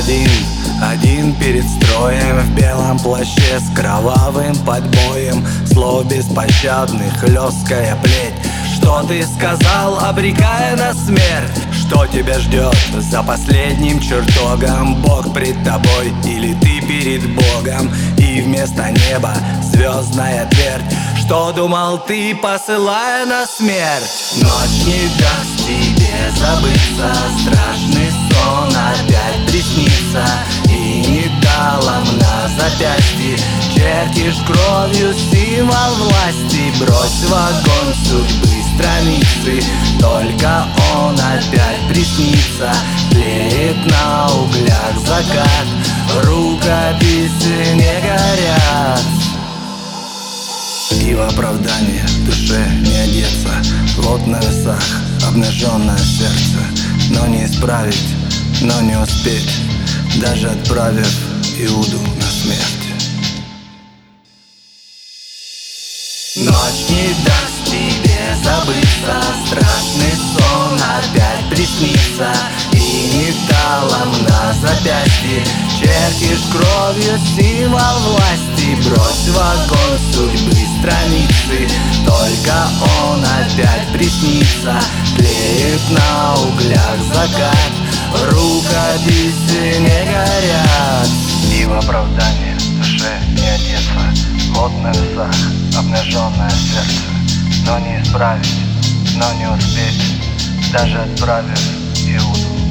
один перед строем, в белом плаще с кровавым подбоем. Слово беспощадных, хлесткая плеть. Что ты сказал, обрекая на смерть? Что тебя ждет за последним чертогом? Бог пред тобой или ты перед Богом? И вместо неба звездная твердь. Что думал ты, посылая на смерть? Ночь не даст тебе забыться, страшный сон опять приснится. И металлом на запястье чертишь кровью символ власти. Брось в огонь судьбы страницы, только он опять приснится. Тлеет на углях закат, рукописи не горят. И в оправдание душе не одеться. Вот на весах обнаженное сердце. Но не исправить, но не успеть, даже отправив Иуду на смерть. Ночь не даст тебе забыться, страшный сон опять приснится. И металлом на запястье чертишь кровью символ власти. Брось в огонь судьбы страницы, только он опять приснится. Тлеет на углях закат, рукописи не горят. И в оправдание душе не одеться. Вот на весах обнаженное сердце. Но не исправить, но не успеть, даже отправив Иуду